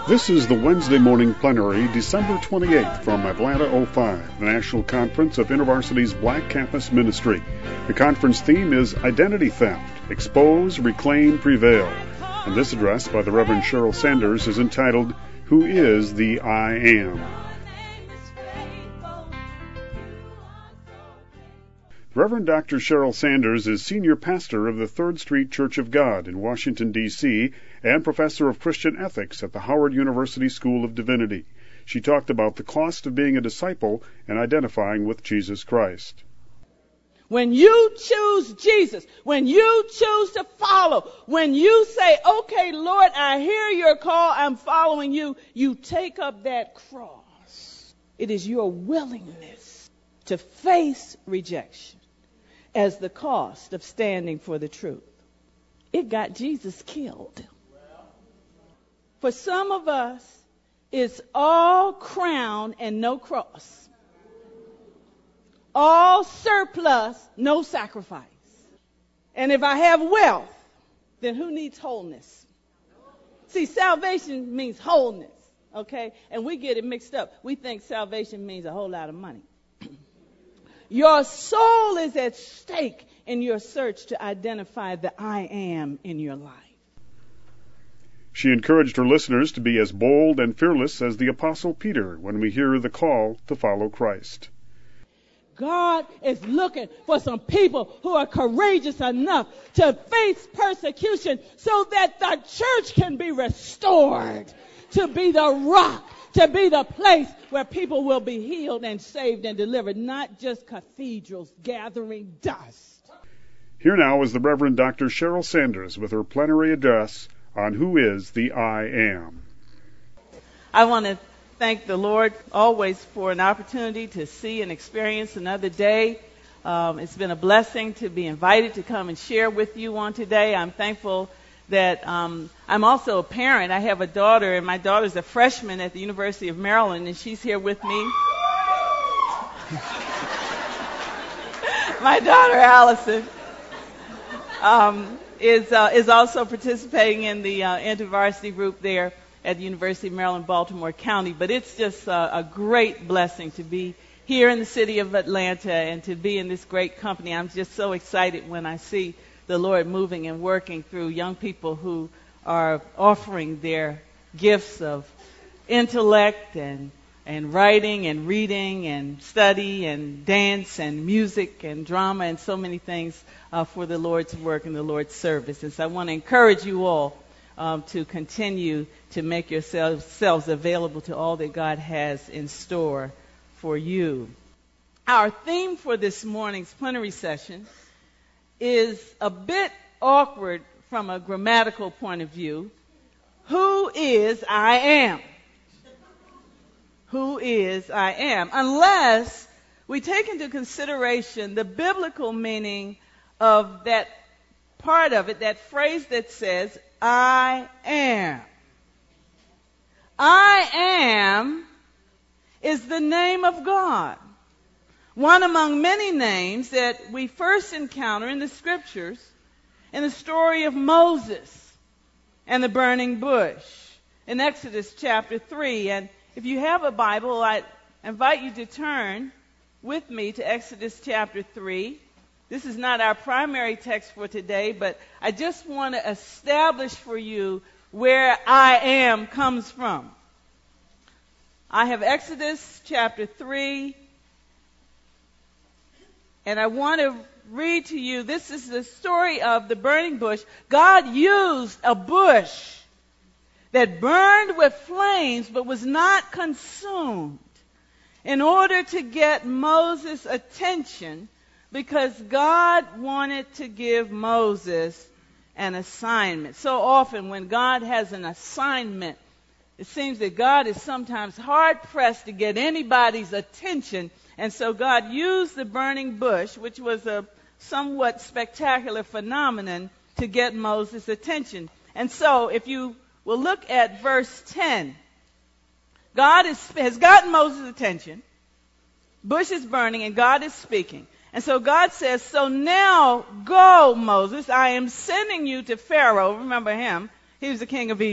This is the Wednesday morning plenary, December 28th, from Atlanta 05, the National Conference of InterVarsity's Black Campus Ministry. The conference theme is Identity Theft, Expose, Reclaim, Prevail. And this address by the Reverend Cheryl Sanders is entitled, Who is the I Am? Reverend Dr. Cheryl Sanders is senior pastor of the Third Street Church of God in Washington, D.C., and professor of Christian ethics at the Howard University School of Divinity. She talked about the cost of being a disciple and identifying with Jesus Christ. When you choose Jesus, when you choose to follow, when you say, okay, Lord, I hear your call, I'm following you, you take up that cross. It is your willingness to face rejection as the cost of standing for the truth. It got Jesus killed. For some of us, it's all crown and no cross. All surplus, no sacrifice. And if I have wealth, then who needs wholeness? See, salvation means wholeness, okay? And we get it mixed up. We think salvation means a whole lot of money. Your soul is at stake in your search to identify the I am in your life. She encouraged her listeners to be as bold and fearless as the Apostle Peter when we hear the call to follow Christ. God is looking for some people who are courageous enough to face persecution so that the church can be restored, to be the rock, to be the place where people will be healed and saved and delivered, not just cathedrals gathering dust. Here now is the Reverend Dr. Cheryl Sanders with her plenary address on Who is the I Am. I want to thank the Lord always for an opportunity to see and experience another day. It's been a blessing to be invited to come and share with you on today. I'm thankful that I'm also a parent. I have a daughter, and my daughter's a freshman at the University of Maryland, and she's here with me. My daughter, Allison, is also participating in the InterVarsity group there at the University of Maryland, Baltimore County. But it's just a great blessing to be here in the city of Atlanta and to be in this great company. I'm just so excited when I see the Lord moving and working through young people who are offering their gifts of intellect and writing and reading and study and dance and music and drama and so many things for the Lord's work and the Lord's service. And so I want to encourage you all to continue to make yourselves available to all that God has in store for you. Our theme for this morning's plenary session is a bit awkward from a grammatical point of view. Who is I am? Who is I am? Unless we take into consideration the biblical meaning of that part of it, that phrase that says, I am. I am is the name of God. One among many names that we first encounter in the scriptures in the story of Moses and the burning bush in Exodus chapter 3. And if you have a Bible, I invite you to turn with me to Exodus chapter 3. This is not our primary text for today, but I just want to establish for you where I am comes from. I have Exodus chapter 3. And I want to read to you, this is the story of the burning bush. God used a bush that burned with flames but was not consumed in order to get Moses' attention because God wanted to give Moses an assignment. So often when God has an assignment, it seems that God is sometimes hard-pressed to get anybody's attention. And so God used the burning bush, which was a somewhat spectacular phenomenon, to get Moses' attention. And so if you will look at verse 10, God has gotten Moses' attention. Bush is burning and God is speaking. And so God says, so now go, Moses. I am sending you to Pharaoh. Remember him. He was the king of Egypt.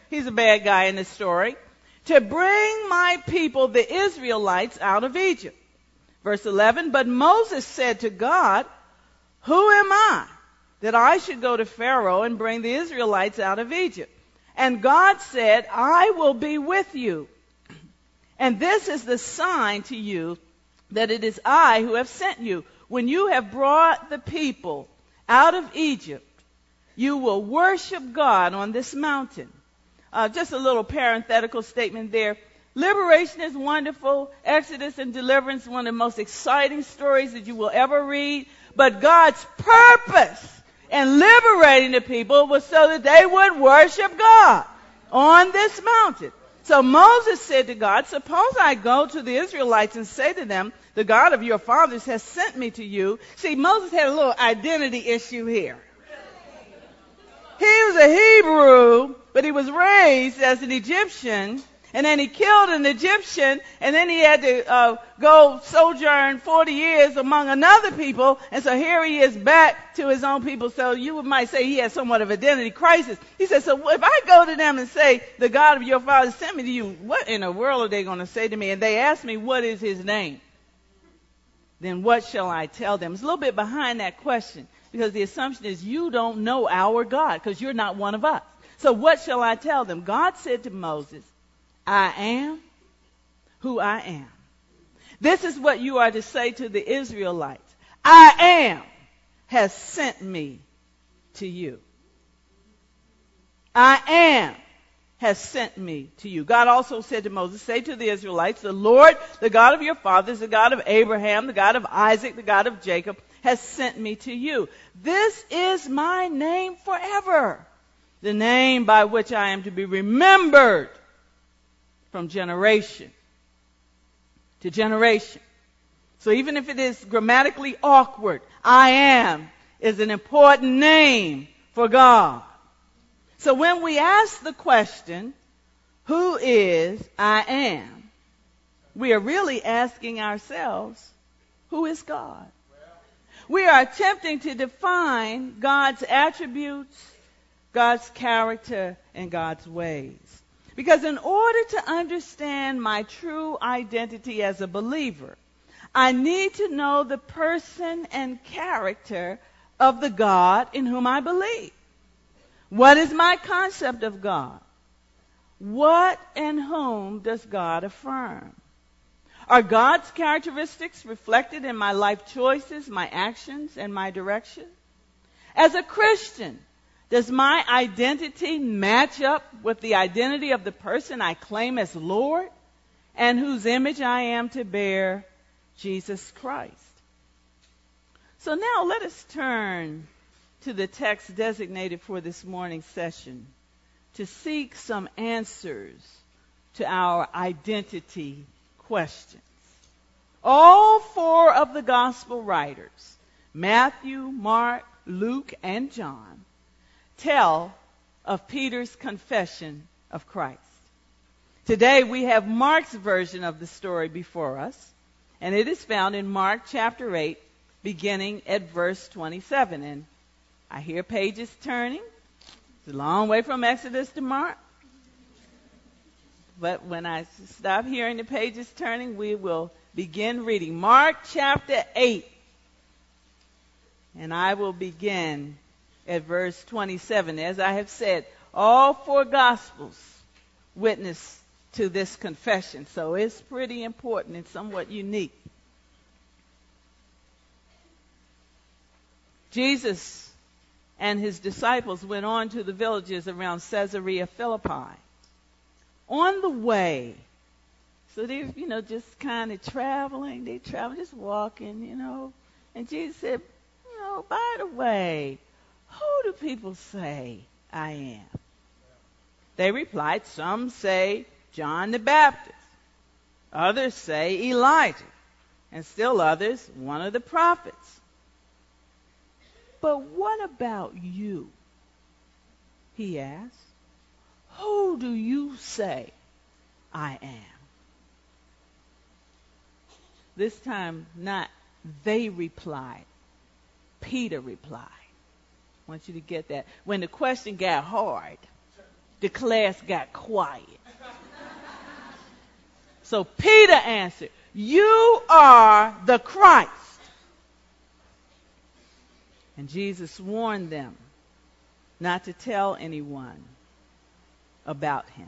he's a bad guy in this story, to bring my people, the Israelites, out of Egypt. Verse 11, but Moses said to God, who am I that I should go to Pharaoh and bring the Israelites out of Egypt? And God said, I will be with you. And this is the sign to you that it is I who have sent you. When you have brought the people out of Egypt, you will worship God on this mountain. Just a little parenthetical statement there. Liberation is wonderful. Exodus and deliverance, one of the most exciting stories that you will ever read. But God's purpose in liberating the people was so that they would worship God on this mountain. So Moses said to God, suppose I go to the Israelites and say to them, the God of your fathers has sent me to you. See, Moses had a little identity issue here. He was a Hebrew, but he was raised as an Egyptian, and then he killed an Egyptian, and then he had to go sojourn 40 years among another people, and so here he is back to his own people. So you might say he has somewhat of identity crisis. He said, so if I go to them and say, the God of your fathers sent me to you, what in the world are they going to say to me? And they ask me, what is his name? Then what shall I tell them? It's a little bit behind that question, because the assumption is you don't know our God, because you're not one of us. So what shall I tell them? God said to Moses, I am who I am. This is what you are to say to the Israelites. I am has sent me to you. I am has sent me to you. God also said to Moses, say to the Israelites, the Lord, the God of your fathers, the God of Abraham, the God of Isaac, the God of Jacob, has sent me to you. This is my name forever, the name by which I am to be remembered from generation to generation. So even if it is grammatically awkward, I am is an important name for God. So when we ask the question, who is I am, we are really asking ourselves, who is God? We are attempting to define God's attributes, God's character, and God's ways. Because in order to understand my true identity as a believer, I need to know the person and character of the God in whom I believe. What is my concept of God? What and whom does God affirm? Are God's characteristics reflected in my life choices, my actions, and my direction? As a Christian, does my identity match up with the identity of the person I claim as Lord and whose image I am to bear, Jesus Christ? So now let us turn to the text designated for this morning's session to seek some answers to our identity questions. All four of the gospel writers, Matthew, Mark, Luke, and John, tell of Peter's confession of Christ. Today we have Mark's version of the story before us, and it is found in Mark chapter 8, beginning at verse 27. And I hear pages turning. It's a long way from Exodus to Mark. But when I stop hearing the pages turning, we will begin reading. Mark chapter 8. And I will begin at verse 27. As I have said, all four Gospels witness to this confession. So it's pretty important and somewhat unique. Jesus and his disciples went on to the villages around Caesarea Philippi. On the way, so they're, just kind of traveling. They travel, just walking, And Jesus said, by the way, who do people say I am? They replied, some say John the Baptist. Others say Elijah. And still others, one of the prophets. But what about you? He asked. Who do you say I am? This time, not they replied. Peter replied. I want you to get that. When the question got hard, The class got quiet. So Peter answered, "You are the Christ." And Jesus warned them not to tell anyone about him.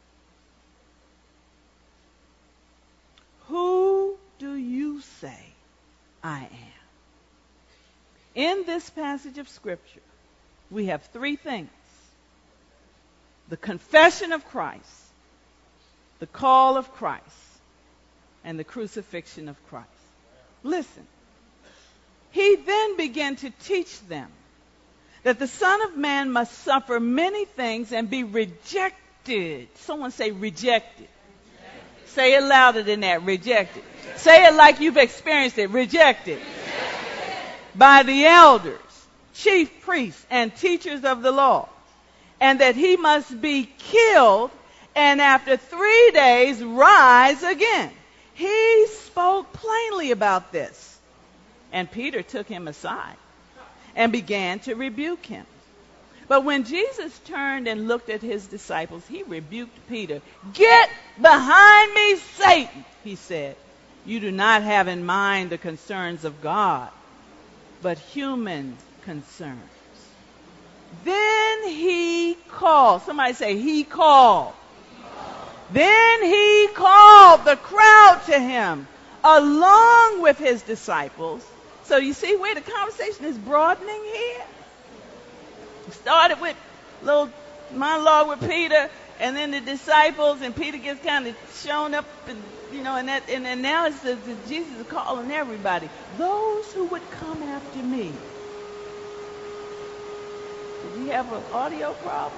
Who do you say I am? In this passage of Scripture, we have three things: the confession of Christ, the call of Christ, and the crucifixion of Christ. Listen. He then began to teach them that the Son of Man must suffer many things and be rejected. Someone say rejected. Say it louder than that, rejected. Say it like you've experienced it, rejected. By the elders, chief priests, and teachers of the law. And that he must be killed and after 3 days rise again. He spoke plainly about this. And Peter took him aside and began to rebuke him. But when Jesus turned and looked at his disciples, he rebuked Peter. "Get behind me, Satan," he said. "You do not have in mind the concerns of God, but human concerns." Then he called. Somebody say, he called. Then he called the crowd to him along with his disciples. So you see where the conversation is broadening here? It started with a little monologue with Peter, and then the disciples, and Peter gets kind of shown up, and and now it's Jesus is calling everybody. Those who would come after me. Did we have an audio problem?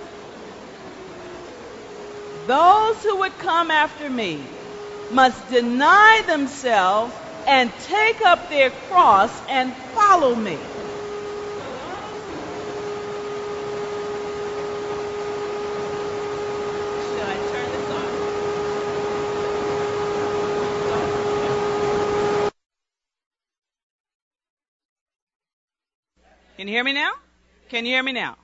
Those who would come after me must deny themselves and take up their cross and follow me. Should I turn this on? Can you hear me now? Can you hear me now?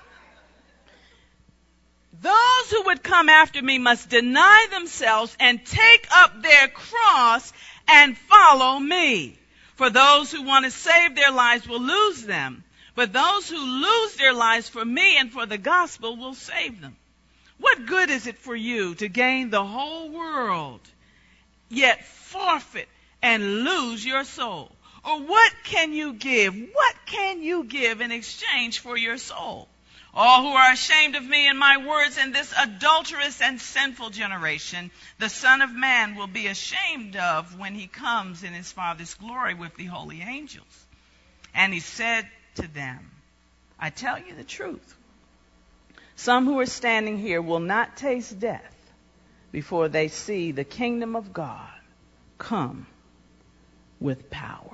Those who would come after me must deny themselves and take up their cross and follow me. For those who want to save their lives will lose them, but those who lose their lives for me and for the gospel will save them. What good is it for you to gain the whole world, yet forfeit and lose your soul? Or what can you give? What can you give in exchange for your soul? All who are ashamed of me and my words in this adulterous and sinful generation, the Son of Man will be ashamed of when he comes in his Father's glory with the holy angels. And he said to them, I tell you the truth. Some who are standing here will not taste death before they see the kingdom of God come with power.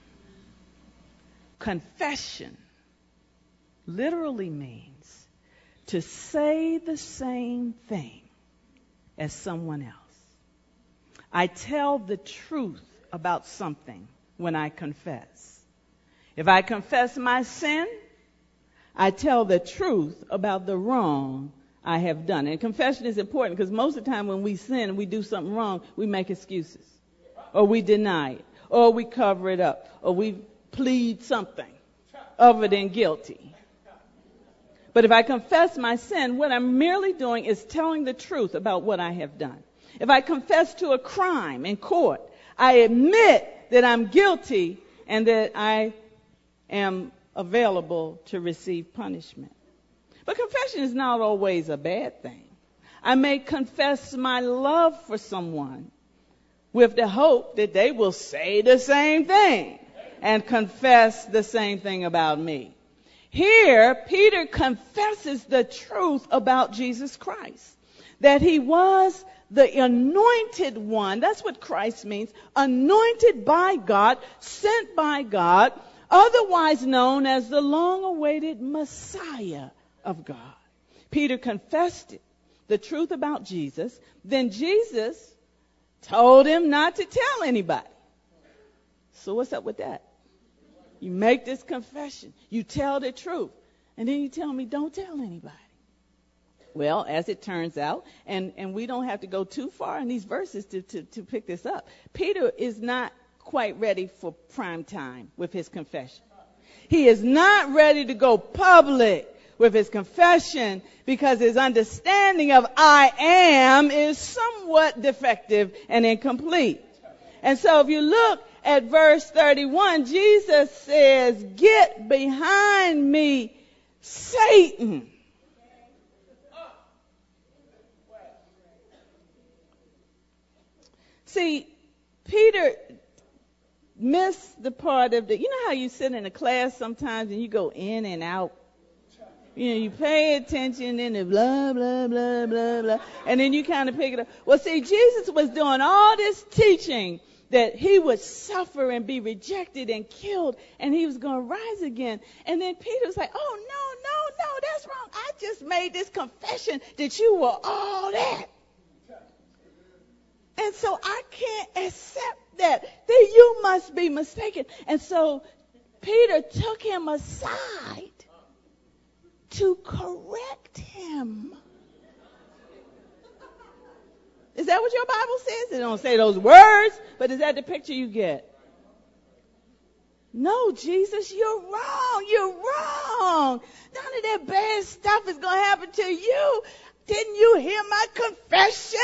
Confession literally means to say the same thing as someone else. I tell the truth about something when I confess. If I confess my sin, I tell the truth about the wrong I have done. And confession is important because most of the time when we sin and we do something wrong, we make excuses, or we deny it, or we cover it up, or we plead something other than guilty. But if I confess my sin, what I'm merely doing is telling the truth about what I have done. If I confess to a crime in court, I admit that I'm guilty and that I am available to receive punishment. But confession is not always a bad thing. I may confess my love for someone with the hope that they will say the same thing and confess the same thing about me. Here, Peter confesses the truth about Jesus Christ, that he was the anointed one. That's what Christ means. Anointed by God, sent by God, otherwise known as the long-awaited Messiah of God. Peter confessed it, the truth about Jesus. Then Jesus told him not to tell anybody. So what's up with that? You make this confession. You tell the truth. And then you tell me, don't tell anybody. Well, as it turns out, and we don't have to go too far in these verses to pick this up, Peter is not quite ready for prime time with his confession. He is not ready to go public with his confession because his understanding of I am is somewhat defective and incomplete. And so if you look at verse 31, Jesus says, "Get behind me, Satan." See, Peter missed the part of you know how you sit in a class sometimes and you go in and out? You know, you pay attention and the blah, blah, blah, blah, blah, and then you kind of pick it up. Well, see, Jesus was doing all this teaching that he would suffer and be rejected and killed, and he was going to rise again. And then Peter was like, "Oh, no, that's wrong. I just made this confession that you were all that. And so I can't accept that you must be mistaken." And so Peter took him aside to correct him. Is that what your Bible says? It don't say those words, but is that the picture you get? No, Jesus, you're wrong. You're wrong. None of that bad stuff is going to happen to you. Didn't you hear my confession?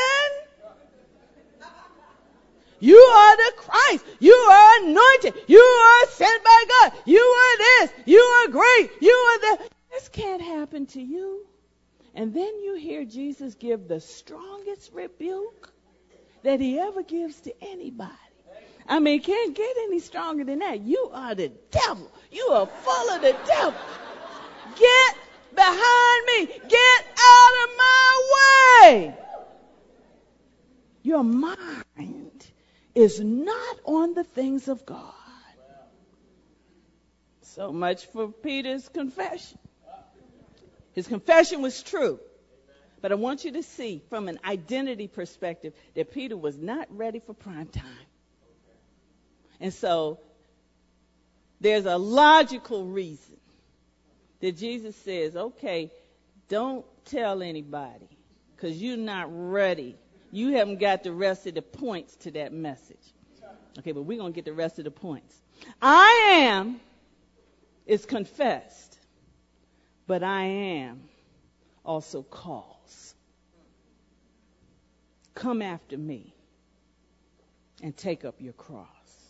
You are the Christ. You are anointed. You are sent by God. You are this. You are great. You are that. This can't happen to you. And then you hear Jesus give the strongest rebuke that he ever gives to anybody. I mean, can't get any stronger than that. You are the devil. You are full of the devil. Get behind me. Get out of my way. Your mind is not on the things of God. So much for Peter's confession. His confession was true. But I want you to see from an identity perspective that Peter was not ready for prime time. And so there's a logical reason that Jesus says, okay, don't tell anybody because you're not ready. You haven't got the rest of the points to that message. Okay, but we're going to get the rest of the points. I am is confessed, but I am also calls. Come after me and take up your cross.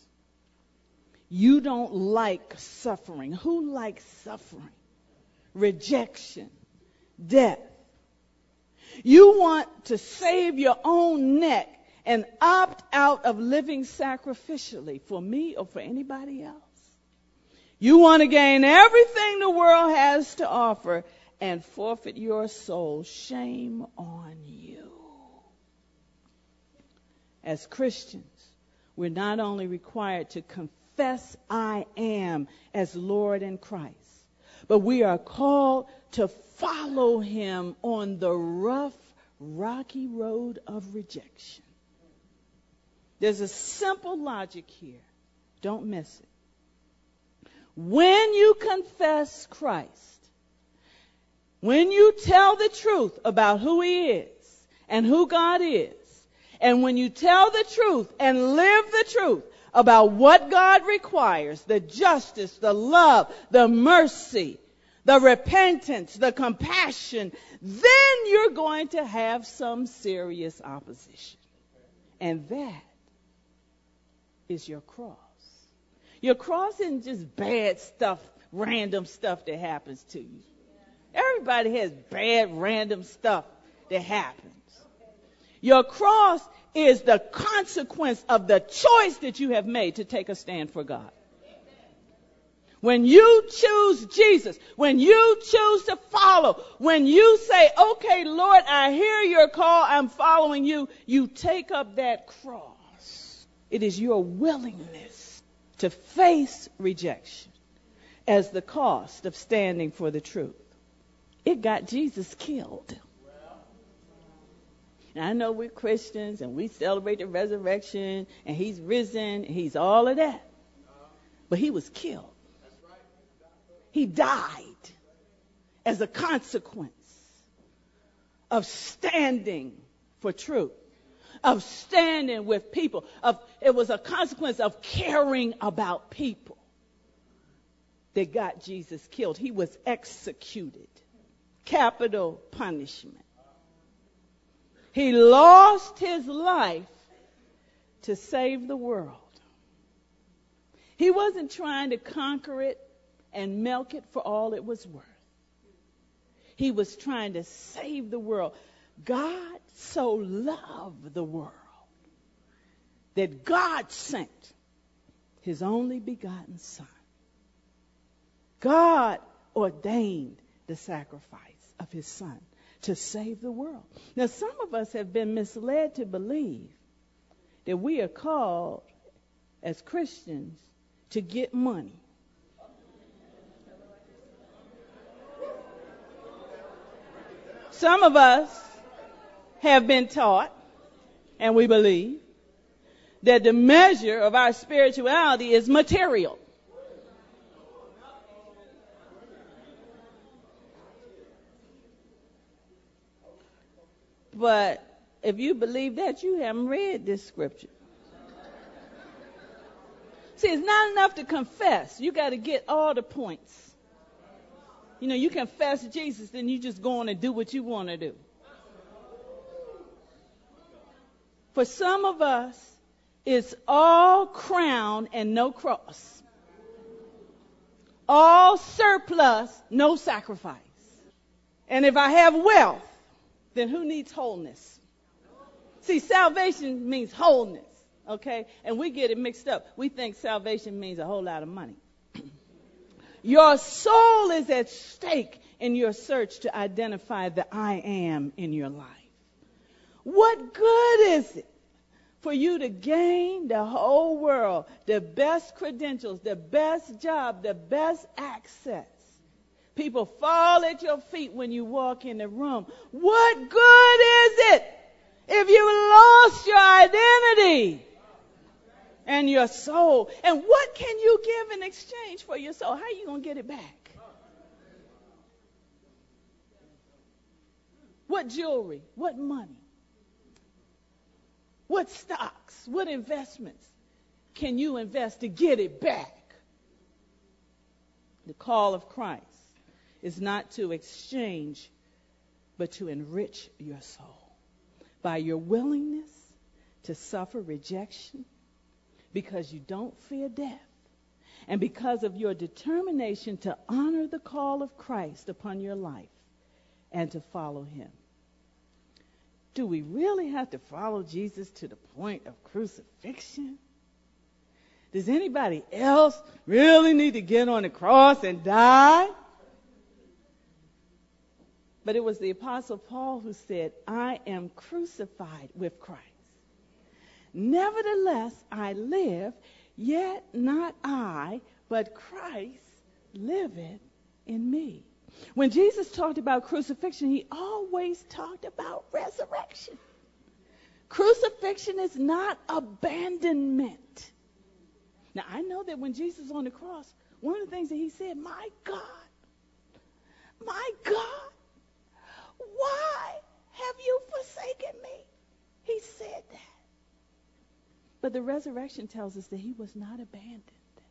You don't like suffering. Who likes suffering? Rejection, death. You want to save your own neck and opt out of living sacrificially for me or for anybody else. You want to gain everything the world has to offer and forfeit your soul. Shame on you. As Christians, we're not only required to confess I am as Lord and Christ, but we are called to follow him on the rough, rocky road of rejection. There's a simple logic here. Don't miss it. When you confess Christ, when you tell the truth about who he is and who God is, and when you tell the truth and live the truth about what God requires, the justice, the love, the mercy, the repentance, the compassion, then you're going to have some serious opposition. And that is your cross. Your cross isn't just bad stuff, random stuff that happens to you. Everybody has bad, random stuff that happens. Your cross is the consequence of the choice that you have made to take a stand for God. When you choose Jesus, when you choose to follow, when you say, okay, Lord, I hear your call, I'm following you, you take up that cross. It is your willingness to face rejection as the cost of standing for the truth. It got Jesus killed. Now, I know we're Christians and we celebrate the resurrection and he's risen and he's all of that. But he was killed. He died as a consequence of standing for truth, of standing with people. It was a consequence of caring about people that got Jesus killed. He was executed. Capital punishment. He lost his life to save the world. He wasn't trying to conquer it and milk it for all it was worth. He was trying to save the world. God so loved the world that God sent his only begotten Son. God ordained the sacrifice of his Son to save the world. Now, some of us have been misled to believe that we are called as Christians to get money. Some of us have been taught, and we believe, that the measure of our spirituality is material. But if you believe that, you haven't read this scripture. See, it's not enough to confess. You got to get all the points. You know, you confess Jesus, then you just go on and do what you want to do. For some of us, it's all crown and no cross. All surplus, no sacrifice. And if I have wealth, then who needs wholeness? See, salvation means wholeness, okay? And we get it mixed up. We think salvation means a whole lot of money. Your soul is at stake in your search to identify the I am in your life. What good is it for you to gain the whole world, the best credentials, the best job, the best access? People fall at your feet when you walk in the room. What good is it if you lost your identity and your soul? And what can you give in exchange for your soul? How are you going to get it back? What jewelry? What money? What stocks? What investments can you invest to get it back? The call of Christ is not to exchange, but to enrich your soul by your willingness to suffer rejection because you don't fear death, and because of your determination to honor the call of Christ upon your life and to follow him. Do we really have to follow Jesus to the point of crucifixion? Does anybody else really need to get on the cross and die? But it was the Apostle Paul who said, I am crucified with Christ. Nevertheless, I live, yet not I, but Christ liveth in me. When Jesus talked about crucifixion, he always talked about resurrection. Crucifixion is not abandonment. Now, I know that when Jesus was on the cross, one of the things that he said, my God, why have you forsaken me? He said that. But the resurrection tells us that he was not abandoned.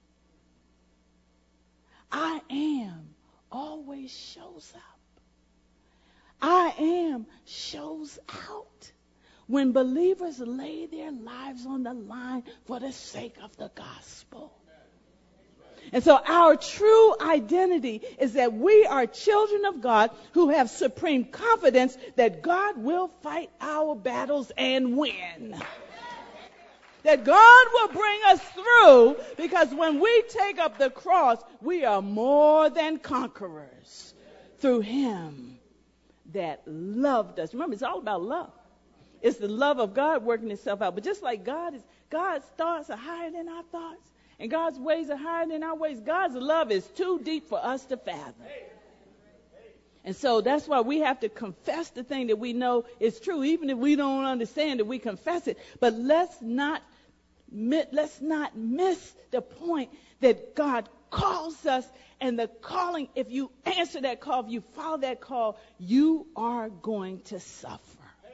I am always shows up. I am shows out when believers lay their lives on the line for the sake of the gospel. And so our true identity is that we are children of God who have supreme confidence that God will fight our battles and win. That God will bring us through, because when we take up the cross, we are more than conquerors through him that loved us. Remember, it's all about love. It's the love of God working itself out. But just like God's thoughts are higher than our thoughts, and God's ways are higher than our ways, God's love is too deep for us to fathom. And so that's why we have to confess the thing that we know is true, even if we don't understand it, we confess it. But let's not miss the point that God calls us And the calling, if you answer that call, if you follow that call, you are going to suffer.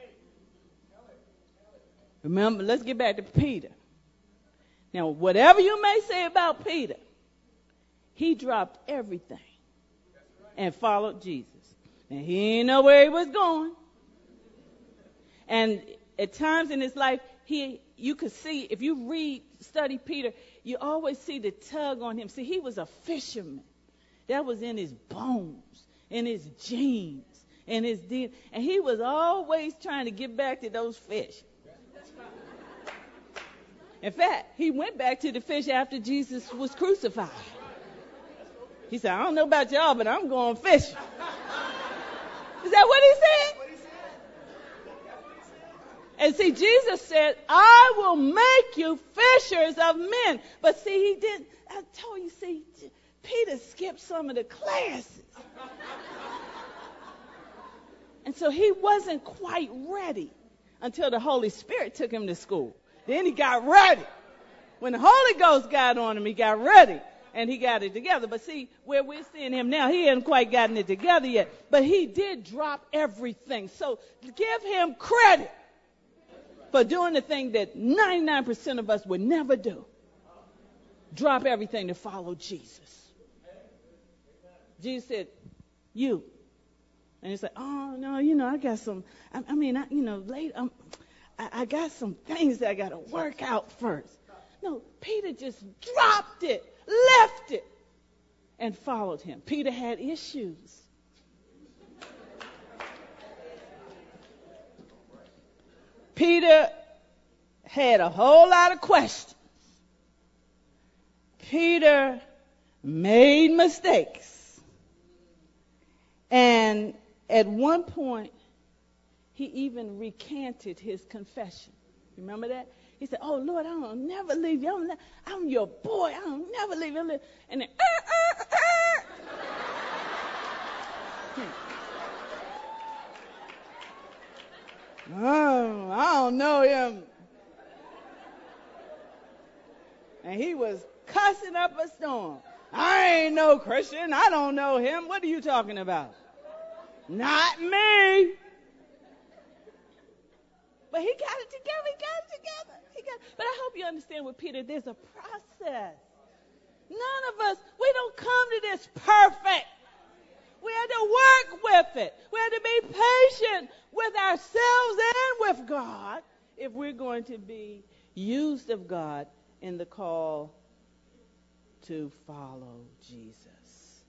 Remember, let's get back to Peter. Now, whatever you may say about Peter, he dropped everything and followed Jesus. And he didn't know where he was going. And at times in his life, you could see, if you study Peter, you always see the tug on him. See, he was a fisherman. That was in his bones, in his genes, in his DNA. And he was always trying to get back to those fish. In fact, he went back to the fish after Jesus was crucified. He said, I don't know about y'all, but I'm going fishing. Is that what he said? And see, Jesus said, I will make you fishers of men. But see, he didn't. I told you, see, Peter skipped some of the classes. And so he wasn't quite ready until the Holy Spirit took him to school. Then he got ready. When the Holy Ghost got on him, he got ready. And he got it together. But see, where we're seeing him now, he hasn't quite gotten it together yet. But he did drop everything. So give him credit for doing the thing that 99% of us would never do. Drop everything to follow Jesus. Jesus said, you. And he said, oh, no, I got some, I got some things that I got to work out first. No, Peter just dropped it, left it, and followed him. Peter had issues. Peter had a whole lot of questions. Peter made mistakes. And at one point, he even recanted his confession. Remember that? He said, oh, Lord, I don't never leave you. I'm your boy. I don't never leave you. And then, Oh, I don't know him. And he was cussing up a storm. I ain't no Christian. I don't know him. What are you talking about? Not me. But he got it together. But I hope you understand with Peter, there's a process. None of us, we don't come to this perfect. We had to work with it. We had to be patient with ourselves and with God if we're going to be used of God in the call to follow Jesus.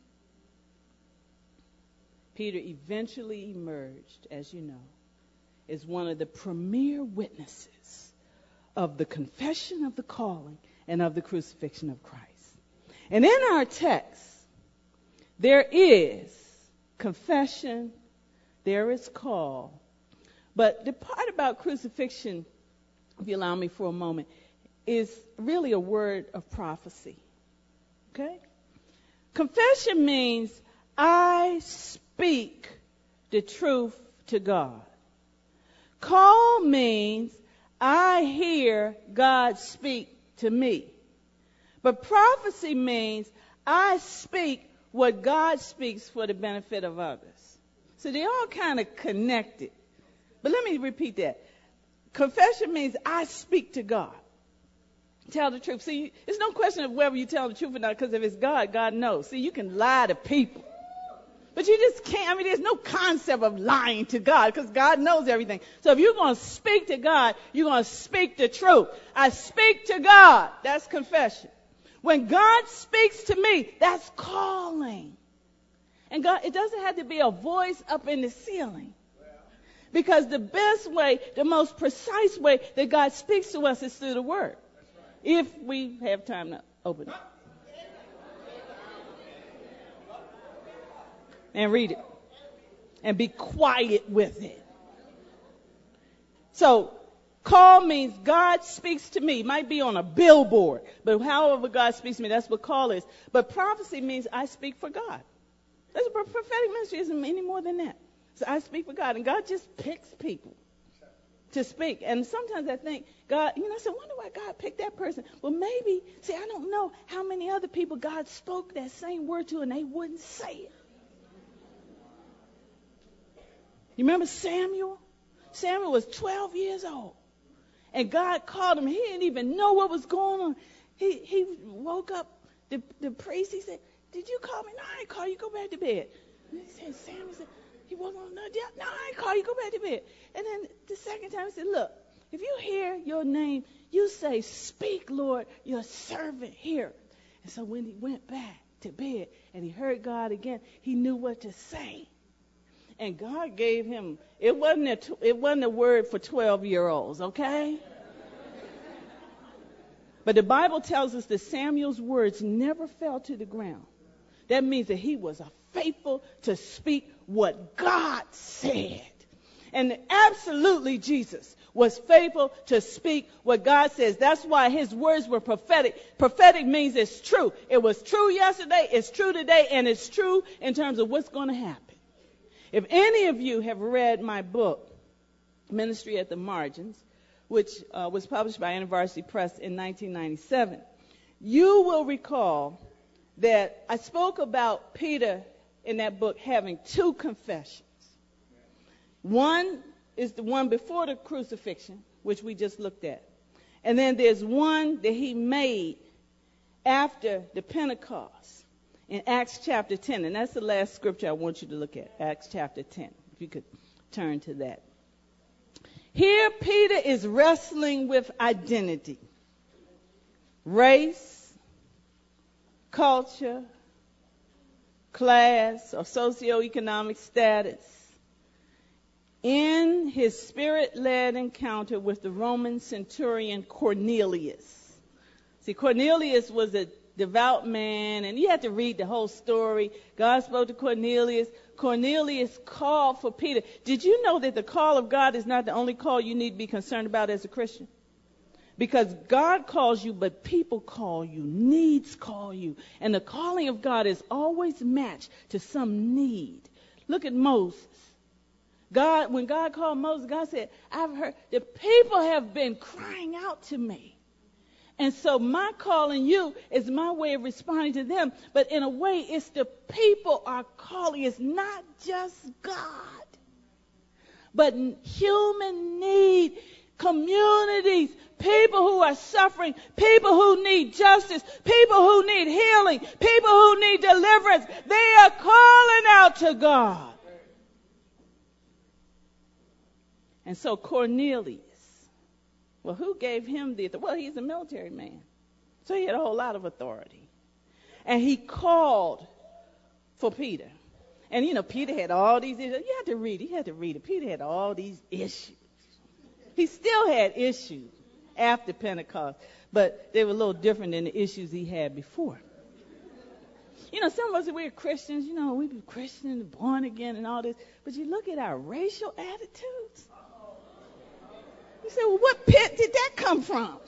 Peter eventually emerged, as you know, as one of the premier witnesses of the confession of the calling and of the crucifixion of Christ. And in our text, there is confession, there is call. But the part about crucifixion, if you allow me for a moment, is really a word of prophecy. Okay? Confession means I speak the truth to God. Call means I hear God speak to me. But prophecy means I speak what God speaks for the benefit of others. So they're all kind of connected. But let me repeat that. Confession means I speak to God. Tell the truth. See, it's no question of whether you tell the truth or not, because if it's God, God knows. See, you can lie to people. But you just can't, there's no concept of lying to God, because God knows everything. So if you're going to speak to God, you're going to speak the truth. I speak to God. That's confession. When God speaks to me, that's calling. And God, it doesn't have to be a voice up in the ceiling. Because the best way, the most precise way that God speaks to us is through the Word. If we have time to open it. And read it. And be quiet with it. So, call means God speaks to me. It might be on a billboard. But however God speaks to me, that's what call is. But prophecy means I speak for God. That's a prophetic ministry isn't any more than that. So I speak for God. And God just picks people. to speak. And sometimes I think, God, I said, wonder why God picked that person. Well, maybe, I don't know how many other people God spoke that same word to and they wouldn't say it. You remember Samuel? Samuel was 12 years old. And God called him. He didn't even know what was going on. He woke up the priest. He said, did you call me? No, I ain't call you. Go back to bed. And he said, Samuel said, he woke up. No, I ain't call you. Go back to bed. And then the second time he said, look, if you hear your name, you say, speak, Lord, your servant here. And so when he went back to bed and he heard God again, he knew what to say. And God gave him, it wasn't a word for 12-year-olds, okay? But the Bible tells us that Samuel's words never fell to the ground. That means that he was faithful to speak what God said. And absolutely Jesus was faithful to speak what God says. That's why his words were prophetic. Prophetic means it's true. It was true yesterday, it's true today, and it's true in terms of what's going to happen. If any of you have read my book, Ministry at the Margins, which was published by InterVarsity Press in 1997, you will recall that I spoke about Peter in that book having two confessions. One is the one before the crucifixion, which we just looked at. And then there's one that he made after the Pentecost in Acts chapter 10. And that's the last scripture I want you to look at, Acts chapter 10, if you could turn to that. Here Peter is wrestling with identity, race, culture, class, or socioeconomic status, in his spirit-led encounter with the Roman centurion Cornelius. See, Cornelius was a devout man, and you have to read the whole story. God spoke to Cornelius. Cornelius called for Peter. Did you know that the call of God is not the only call you need to be concerned about as a Christian? Because God calls you, but people call you, needs call you. And the calling of God is always matched to some need. Look at Moses. When God called Moses, God said, I've heard the people have been crying out to me. And so my calling you is my way of responding to them. But in a way, it's the people are calling. It's not just God, but human need, communities, people who are suffering, people who need justice, people who need healing, people who need deliverance. They are calling out to God. And so Cornelius, well, who gave him the authority? Well, he's a military man, so he had a whole lot of authority. And he called for Peter. And, Peter had all these issues. You had to read it. Peter had all these issues. He still had issues after Pentecost, but they were a little different than the issues he had before. Some of us, we're Christians, we've been Christian, born again and all this, but you look at our racial attitudes. You say, well, what pit did that come from?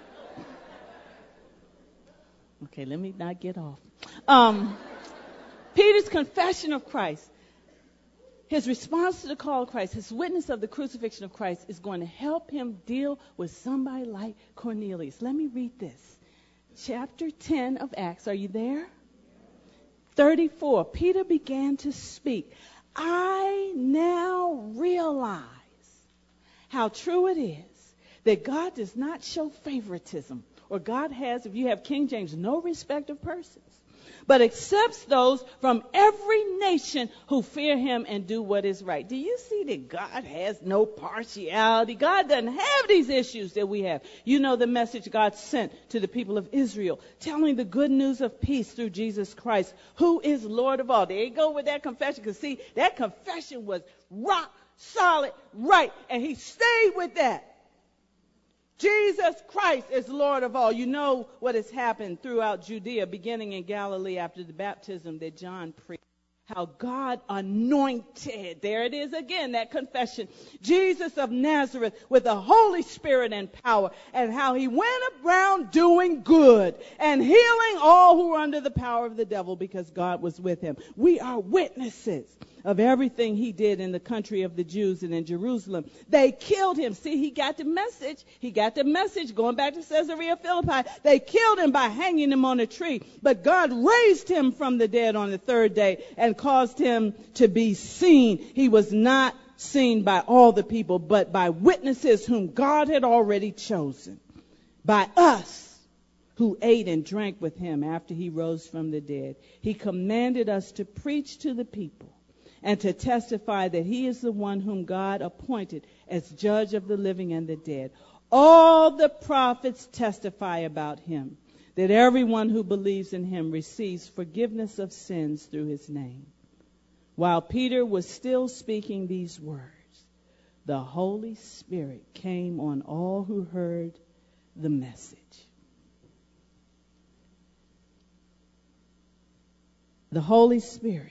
Okay, let me not get off. Peter's confession of Christ, his response to the call of Christ, his witness of the crucifixion of Christ is going to help him deal with somebody like Cornelius. Let me read this. Chapter 10 of Acts. Are you there? 34. Peter began to speak. I now realize how true it is that God does not show favoritism, or God has, if you have King James, no respect of persons, but accepts those from every nation who fear him and do what is right. Do you see that God has no partiality? God doesn't have these issues that we have. You know the message God sent to the people of Israel, telling the good news of peace through Jesus Christ, who is Lord of all. There you go with that confession, because see, that confession was rock solid, right, and he stayed with that. Jesus Christ is Lord of all. You know what has happened throughout Judea, beginning in Galilee after the baptism that John preached. How God anointed, there it is again, that confession, Jesus of Nazareth with the Holy Spirit and power, and how he went around doing good and healing all who were under the power of the devil because God was with him. We are witnesses of everything he did in the country of the Jews and in Jerusalem. They killed him. See, he got the message. He got the message going back to Caesarea Philippi. They killed him by hanging him on a tree. But God raised him from the dead on the third day and caused him to be seen. He was not seen by all the people, but by witnesses whom God had already chosen, by us who ate and drank with him after he rose from the dead. He commanded us to preach to the people and to testify that he is the one whom God appointed as judge of the living and the dead. All the prophets testify about him, that everyone who believes in him receives forgiveness of sins through his name. While Peter was still speaking these words, the Holy Spirit came on all who heard the message. The Holy Spirit.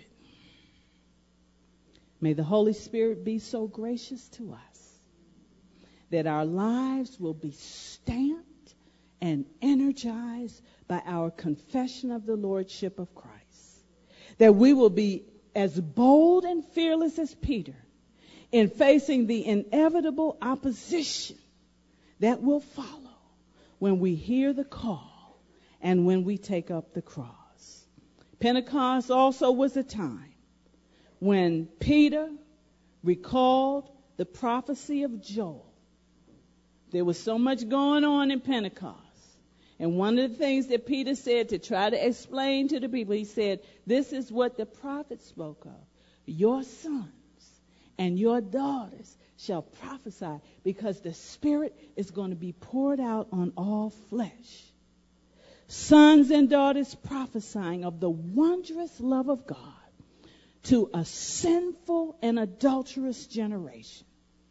May the Holy Spirit be so gracious to us that our lives will be stamped and energized by our confession of the Lordship of Christ. That we will be as bold and fearless as Peter in facing the inevitable opposition that will follow when we hear the call and when we take up the cross. Pentecost also was a time when Peter recalled the prophecy of Joel. There was so much going on in Pentecost. And one of the things that Peter said to try to explain to the people, he said, this is what the prophet spoke of. Your sons and your daughters shall prophesy, because the Spirit is going to be poured out on all flesh. Sons and daughters prophesying of the wondrous love of God to a sinful and adulterous generation.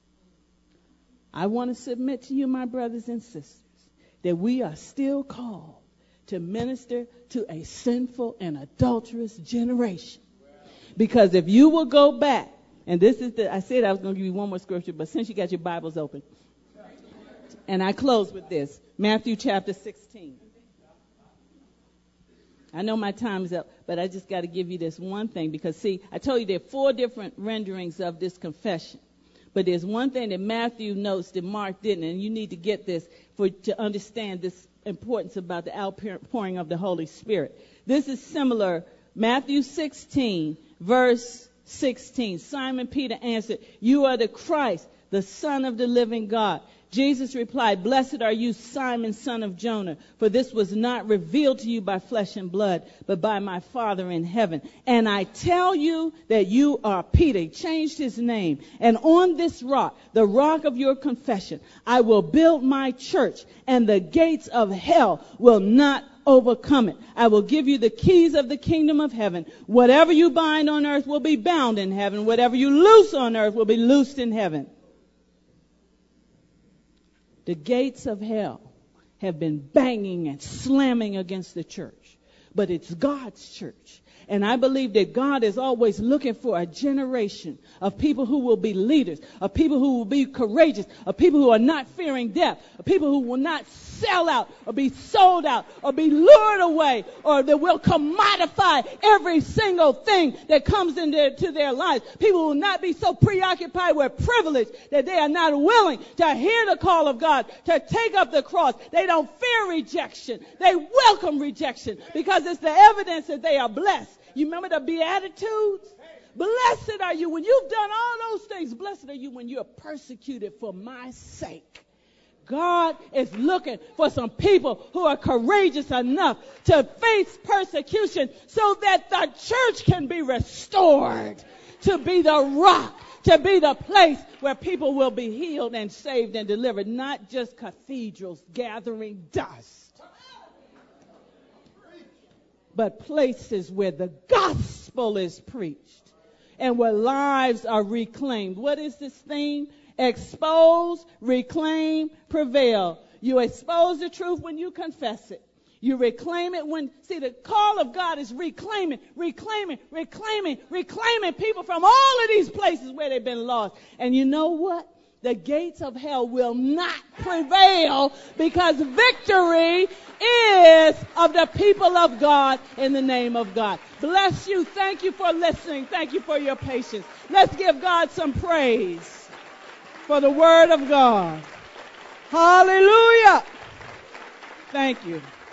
I want to submit to you, my brothers and sisters, that we are still called to minister to a sinful and adulterous generation. Because if you will go back, and this is I said I was going to give you one more scripture, but since you got your Bibles open, and I close with this, Matthew chapter 16. I know my time is up, but I just got to give you this one thing, because, see, I told you there are 4 different renderings of this confession. But there's one thing that Matthew notes that Mark didn't, and you need to get this to understand this importance about the outpouring of the Holy Spirit. This is similar. Matthew 16, verse 16. Simon Peter answered, you are the Christ, the Son of the living God. Jesus replied, blessed are you, Simon, son of Jonah, for this was not revealed to you by flesh and blood, but by my Father in heaven. And I tell you that you are Peter. He changed his name. And on this rock, the rock of your confession, I will build my church, and the gates of hell will not overcome it. I will give you the keys of the kingdom of heaven. Whatever you bind on earth will be bound in heaven. Whatever you loose on earth will be loosed in heaven. The gates of hell have been banging and slamming against the church. But it's God's church. And I believe that God is always looking for a generation of people who will be leaders, of people who will be courageous, of people who are not fearing death, of people who will not sell out or be sold out or be lured away, or that will commodify every single thing that comes into their lives. People will not be so preoccupied with privilege that they are not willing to hear the call of God, to take up the cross. They don't fear rejection. They welcome rejection, because it's the evidence that they are blessed. You remember the Beatitudes? Blessed are you when you've done all those things. Blessed are you when you're persecuted for my sake. God is looking for some people who are courageous enough to face persecution so that the church can be restored, to be the rock, to be the place where people will be healed and saved and delivered, not just cathedrals gathering dust, but places where the gospel is preached and where lives are reclaimed. What is this theme? Expose, reclaim, prevail. You expose the truth when you confess it. You reclaim it when, see, the call of God is reclaiming people from all of these places where they've been lost. And you know what? the gates of hell will not prevail, because victory is of the people of God in the name of God. Bless you. Thank you for listening. Thank you for your patience. Let's give God some praise for the word of God. Hallelujah. Thank you.